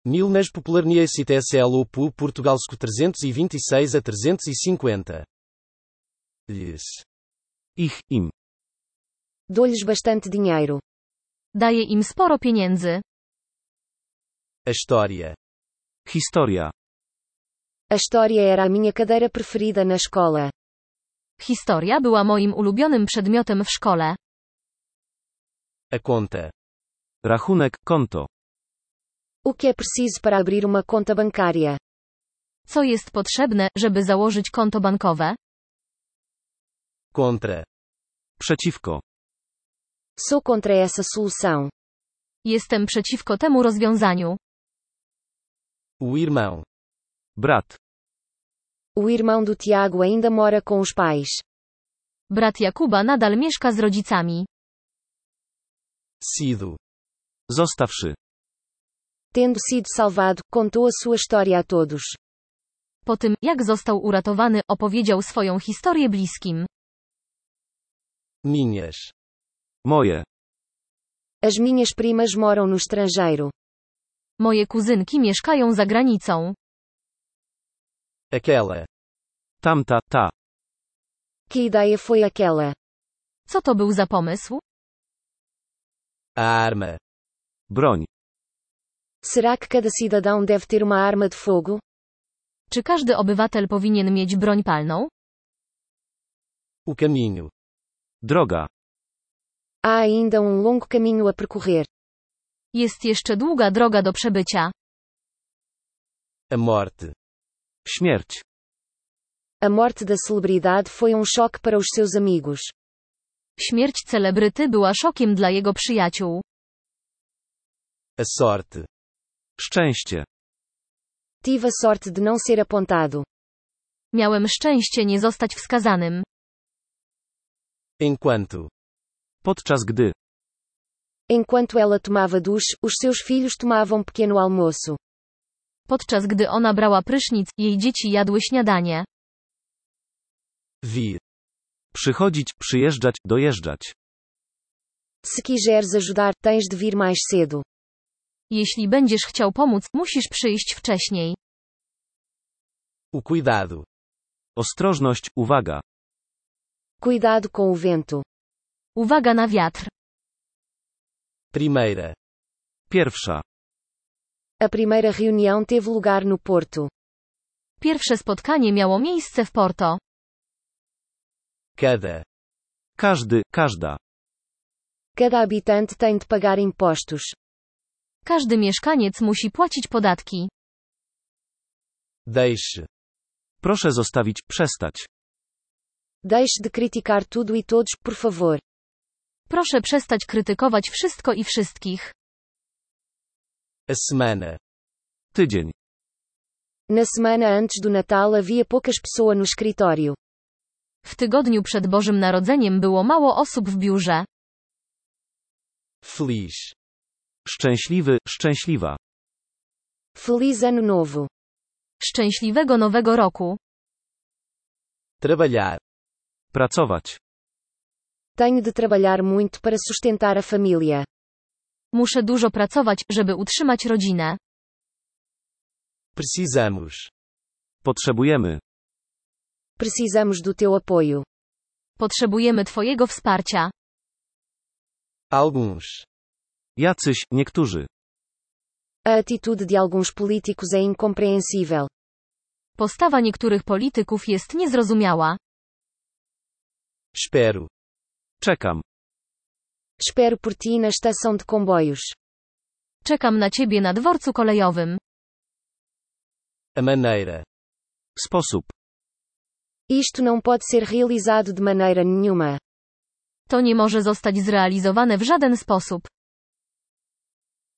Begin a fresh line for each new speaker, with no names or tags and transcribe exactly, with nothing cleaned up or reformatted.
Milnas popularnia-se T S L O P U Portugalsco trezentos e vinte e seis a trezentos e cinquenta. Lhes.
Ich, im.
Dou-lhes bastante dinheiro.
Daję im sporo pieniędzy.
A história.
Historia.
A história era a minha cadeira preferida na escola.
Historia była moim ulubionym przedmiotem w szkole.
A conta.
Rachunek, konto.
O que é preciso para abrir uma conta bancária?
Co jest potrzebne, żeby założyć konto bankowe?
Contra.
Przeciwko.
Sou contra essa solução.
Jestem przeciwko temu rozwiązaniu.
O irmão.
Brat.
O irmão do Tiago ainda mora com os pais.
Brat Jakuba nadal mieszka z rodzicami.
Sido.
Zostawszy.
Tendo sido salvado, contou a sua história a todos.
Po tym, jak został uratowany, opowiedział swoją historię bliskim.
Minhas.
Moje.
As minhas primas moram no estrangeiro.
Moje kuzynki mieszkają za granicą.
Aquela.
Tamta, ta.
Que ideia foi aquela?
Co to był za pomysł?
A arma.
Broń.
Será que cada cidadão deve ter uma arma de fogo?
Czy każdy obywatel powinien mieć broń palną?
O caminho.
Droga.
Há ainda um longo caminho a percorrer.
Jest jeszcze długa droga do przebycia.
A morte.
Śmierć.
A morte da celebridade foi um choque para os seus amigos.
Śmierć celebryty była szokiem dla jego przyjaciół.
A sorte.
Szczęście.
Tive a sorte de não ser apontado.
Miałem szczęście nie zostać wskazanym.
Enquanto.
Podczas gdy.
Enquanto ela tomava duche, os seus filhos tomavam pequeno almoço.
Podczas gdy ona brała prysznic, jej dzieci jadły śniadanie.
Vir.
Przychodzić, przyjeżdżać, dojeżdżać.
Se quiseres ajudar, tens de vir mais cedo.
Jeśli będziesz chciał pomóc, musisz przyjść wcześniej.
O cuidado.
Ostrożność, uwaga.
Cuidado com o vento.
Uwaga na wiatr.
Primeira.
Pierwsza.
A primeira reunião teve lugar no Porto.
Pierwsze spotkanie miało miejsce w Porto.
Cada.
Każdy, każda.
Cada habitante tem de pagar impostos.
Każdy mieszkaniec musi płacić podatki.
Deixe.
Proszę zostawić, przestać.
Deixe de criticar tudo e todos, por favor.
Proszę przestać krytykować wszystko i wszystkich.
A semana.
Tydzień.
Na semana antes do Natal havia poucas pessoas no escritório.
W tygodniu przed Bożym Narodzeniem było mało osób w biurze.
Feliz.
Szczęśliwy, szczęśliwa.
Feliz Ano Novo.
Szczęśliwego Nowego Roku.
Trabalhar.
Pracować.
Tenho de trabalhar muito para sustentar a família.
Muszę dużo pracować, żeby utrzymać rodzinę.
Precisamos.
Potrzebujemy.
Precisamos do teu apoio.
Potrzebujemy Twojego wsparcia.
Alguns.
Jacyś, niektórzy.
A atitude de alguns políticos é incompreensível.
Postawa niektórych polityków jest niezrozumiała.
Espero.
Czekam.
Espero por ti na estação de comboios.
Czekam na Ciebie na dworcu kolejowym.
A maneira.
Sposób.
Isto não pode ser realizado de maneira nenhuma.
To nie może zostać zrealizowane w żaden sposób.